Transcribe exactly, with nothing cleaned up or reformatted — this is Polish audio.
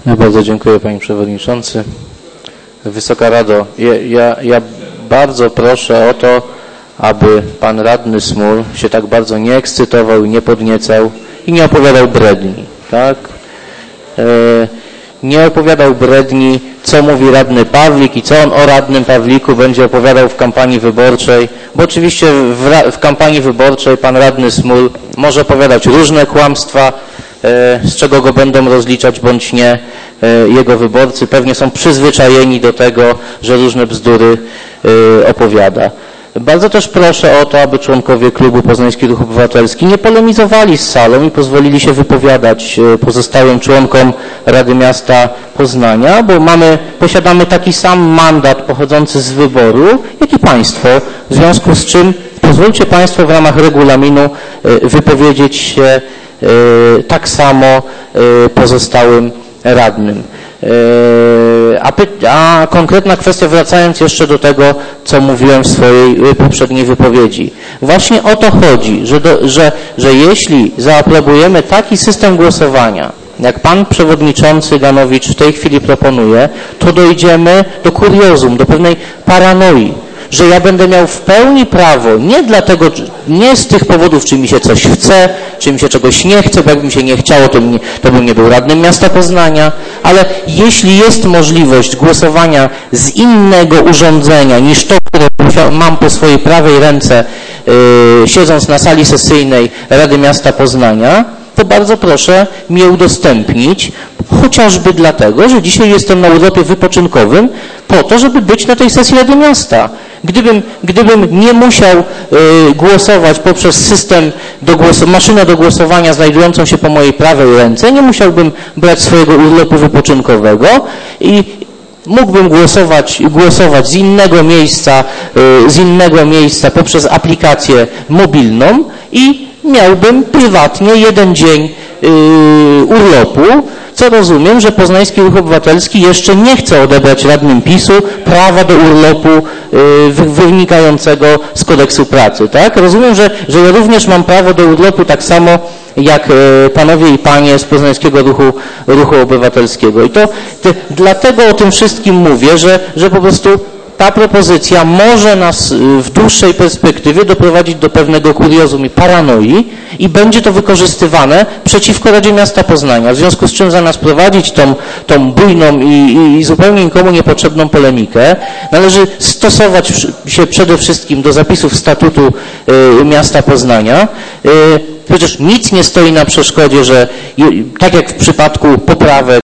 Ja bardzo dziękuję, Panie Przewodniczący. Wysoka Rado, ja, ja, ja bardzo proszę o to, aby Pan Radny Smul się tak bardzo nie ekscytował i nie podniecał i nie opowiadał bredni, tak? E, nie opowiadał bredni, co mówi Radny Pawlik i co on o Radnym Pawliku będzie opowiadał w kampanii wyborczej, bo oczywiście w, w kampanii wyborczej Pan Radny Smul może opowiadać różne kłamstwa, z czego go będą rozliczać bądź nie jego wyborcy. Pewnie są przyzwyczajeni do tego, że różne bzdury opowiada. Bardzo też proszę o to, aby członkowie klubu Poznański Ruch Obywatelski nie polemizowali z salą i pozwolili się wypowiadać pozostałym członkom Rady Miasta Poznania, bo mamy, posiadamy taki sam mandat pochodzący z wyboru, jak i Państwo, w związku z czym pozwólcie Państwo w ramach regulaminu wypowiedzieć się tak samo pozostałym radnym. A, a konkretna kwestia, wracając jeszcze do tego, co mówiłem w swojej poprzedniej wypowiedzi. Właśnie o to chodzi, że, do, że, że jeśli zaaprobujemy taki system głosowania, jak Pan Przewodniczący Ganowicz w tej chwili proponuje, to dojdziemy do kuriozum, do pewnej paranoi, że ja będę miał w pełni prawo, nie dlatego, nie z tych powodów, czy mi się coś chce, czy mi się czegoś nie chce, bo jakby mi się nie chciało, to, mi, to bym nie był radnym miasta Poznania, ale jeśli jest możliwość głosowania z innego urządzenia niż to, które mam po swojej prawej ręce, yy, siedząc na sali sesyjnej Rady Miasta Poznania, to bardzo proszę mi je udostępnić, chociażby dlatego, że dzisiaj jestem na urlopie wypoczynkowym po to, żeby być na tej sesji Rady Miasta. Gdybym, gdybym nie musiał y, głosować poprzez system, do głos maszynę do głosowania znajdującą się po mojej prawej ręce, nie musiałbym brać swojego urlopu wypoczynkowego i mógłbym głosować, głosować z innego miejsca, y, z innego miejsca poprzez aplikację mobilną i miałbym prywatnie jeden dzień yy, urlopu, co rozumiem, że Poznański Ruch Obywatelski jeszcze nie chce odebrać radnym PiSu prawa do urlopu yy, wynikającego z kodeksu pracy, tak? Rozumiem, że, że ja również mam prawo do urlopu tak samo jak yy, panowie i panie z Poznańskiego Ruchu, Ruchu Obywatelskiego. I to te, dlatego o tym wszystkim mówię, że, że po prostu ta propozycja może nas w dłuższej perspektywie doprowadzić do pewnego kuriozum i paranoi i będzie to wykorzystywane przeciwko Radzie Miasta Poznania. W związku z czym zamiast prowadzić tą, tą bujną i, i, i zupełnie nikomu niepotrzebną polemikę, należy stosować się przede wszystkim do zapisów statutu y, Miasta Poznania. Y, Przecież nic nie stoi na przeszkodzie, że tak jak w przypadku poprawek